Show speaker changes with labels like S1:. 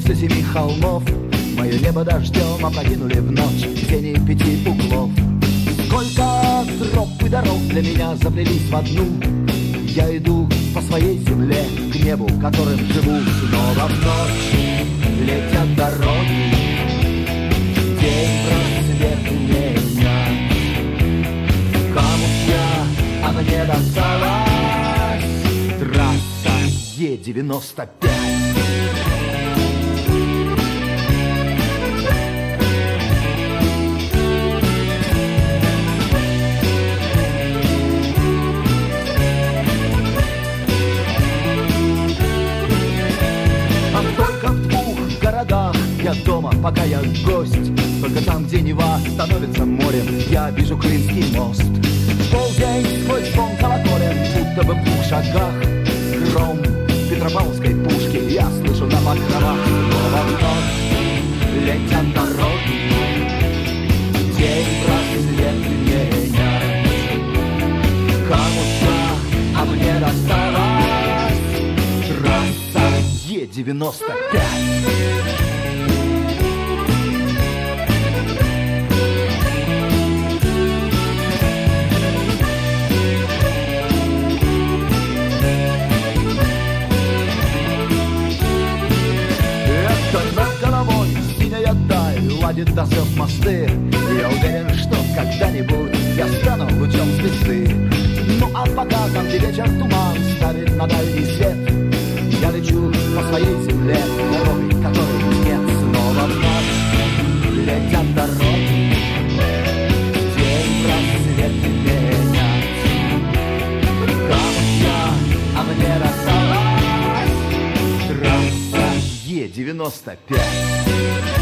S1: после 7 холмов мое небо дождем опрокинули в ночь тени 5 углов. Сколько троп и дорог для меня заплелись в одну. Я иду по своей земле к небу, которым живу. Снова в ночь летят дороги, день просвет меня. Кому я, а мне досталась трасса Е-95. Я дома, пока я гость. Только там, где Нева становится морем, я вижу Крымский мост. Полдень сквозь звон колоколен, будто бы в 2 шагах. Гром Петропавловской пушки я слышу на покровах. Снова в ночь летят дороги, день просвет меня. Кому-то, а мне досталась трасса Е-95. Ладит до слез мосты. Я уверен, что когда-нибудь я стану лучом звезды. Ну а пока там, где вечер туман ставит на дальний свет, я лечу по своей земле, дорогой которой нет. Снова в ночь летят дороги, день просвет менять. Кому я, а мне досталась трасса Е-95.